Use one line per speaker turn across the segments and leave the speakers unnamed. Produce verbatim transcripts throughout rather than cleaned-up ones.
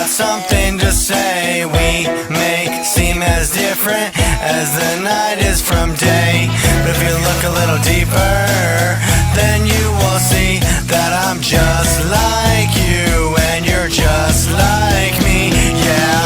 got something to say. We may seem as different as the night is from day, but if you look a little deeper, then you will see that I'm just like you and you're just like me, yeah.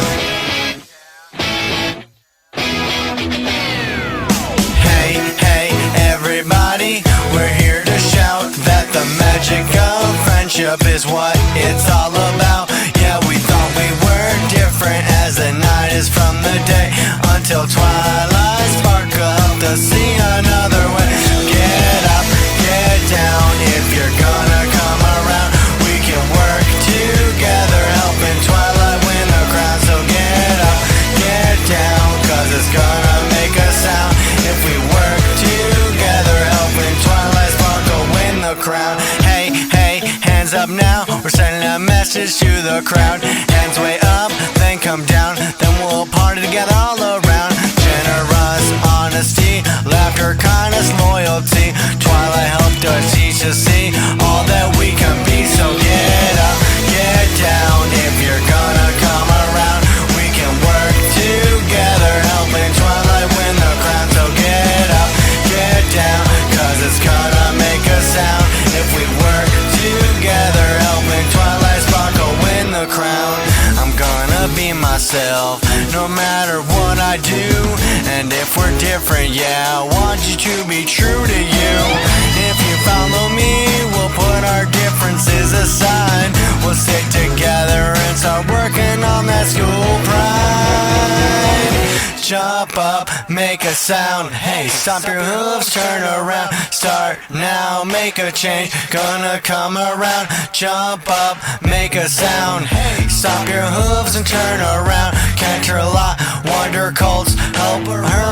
Hey, hey, everybody, we're here to shout that the magic of friendship is what it's all about. Yeah, we thought we were different as the night is from the day, until twilight sparkle up to see another way. Get up, get down, if you're gonna come around, we can work together, helping twilight win the crown. So get up, get down, cause it's gonna make a sound if we work together, helping twilight sparkle win the crown. Hey, hey, hands up now, we're sending a message to the crowd. Hands way up, then come down, then we'll party together all around. Generous honesty, laughter, kindness, loyalty, twilight helped us teach to see all that we can be. So get up, get down, if you're gonna come around, we can work together, helping twilight win the crown. So get up, get down, cause it's gonna make a sound if we work together, helping twilight sparkle win the crown. I'm gonna be myself, no matter what I do, and if we're different, yeah, I want you to be true to you. If you follow me, we'll put our differences aside, we'll stick together and start working on that school pride. Jump up, make a sound, hey, stomp your hooves, turn around, start now, make a change, gonna come around. Jump up, make a sound, hey, stomp your hooves and turn around. Canter a lot, wonder cults, help her